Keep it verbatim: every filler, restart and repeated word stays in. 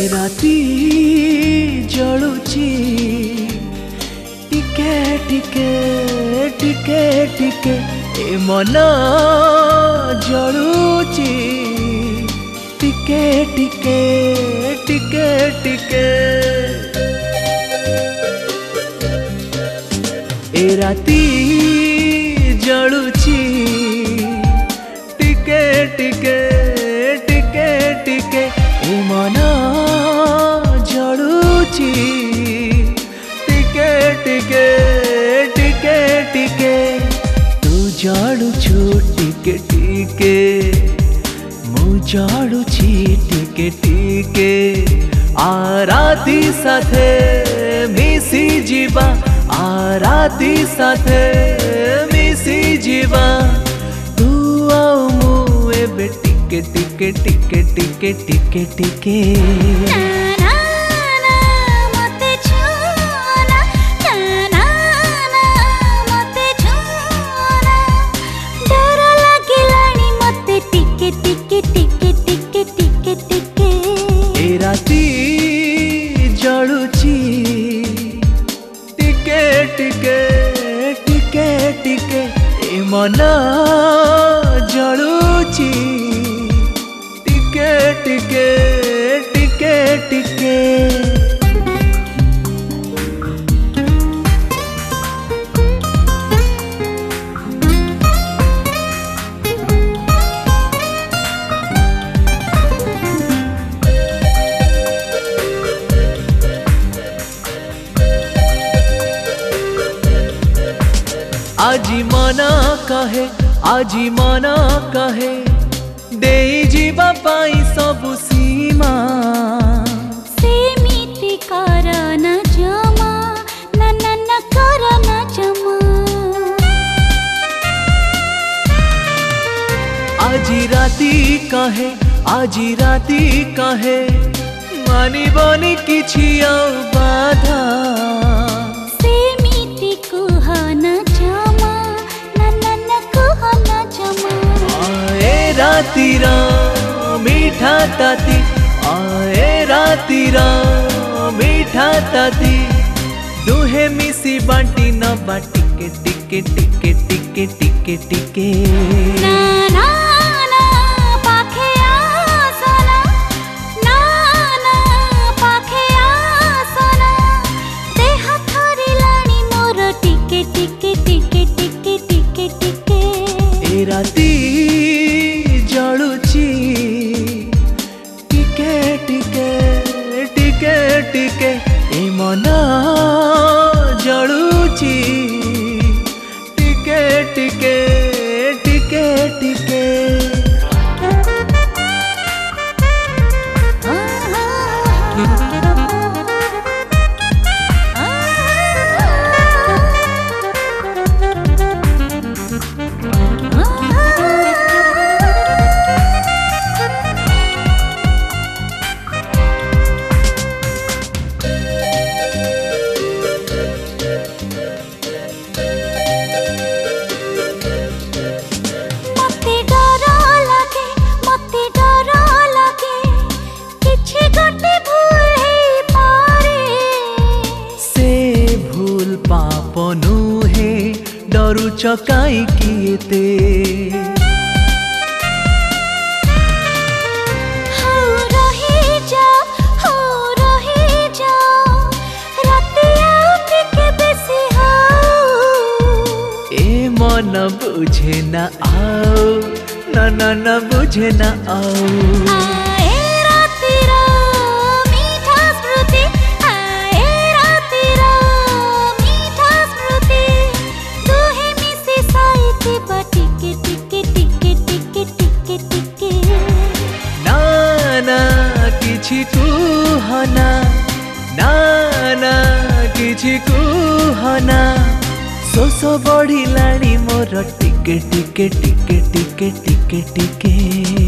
राती जलुची टिके टिके टिके टिके ए मन जलुची टिके टिके टिके टिके ए राती जलुची टिके टिके टिके टिके ए मन जलुची टिके टिके टिके टिके तू जलुछु टिके टिके मु जलुची टिके टिके आ राती साथे मिसी जीवा आ राती साथे मिसी जीवा तू आओ मु एबे टिके टिके टिके टिके टिके टिके जलुची टिके टिके टिके टिके ए मन जलुची टिके टिके टिके टिके आजी मना कहे आजी मना कहे दे जीवा पाई सबु सीमा सेमिति करना जमा न न न करना जमा आजी राती कहे आजी राती कहे मानी बनी किछि आ बाधा सेमिति कुहना रातीरा मीठा ताती आए रातीरा मीठा ताती दुहे मिसी बांटी न बाटी के टिके टिके टिके टिके टिके ना ना ना पाखे आसना ना ना पाखे आसना देह थरी लाणी मोर टिके टिके टिके टिके टिके टिके ए राती जलुची टिके टिके टिके टिके ए मन जलुची टिके टिके टिके टिके पापनु हे डरु चकाई किएते हो रही जा हो रही जा रातिया टिके बेसी हो ए मन बुझे ना आओ न न न बुझे ना आओ किछि कुहना ना ना किछि कुहना सोसो बढ़िलाणी मोर टिके टिके टिके टिके टिके टिके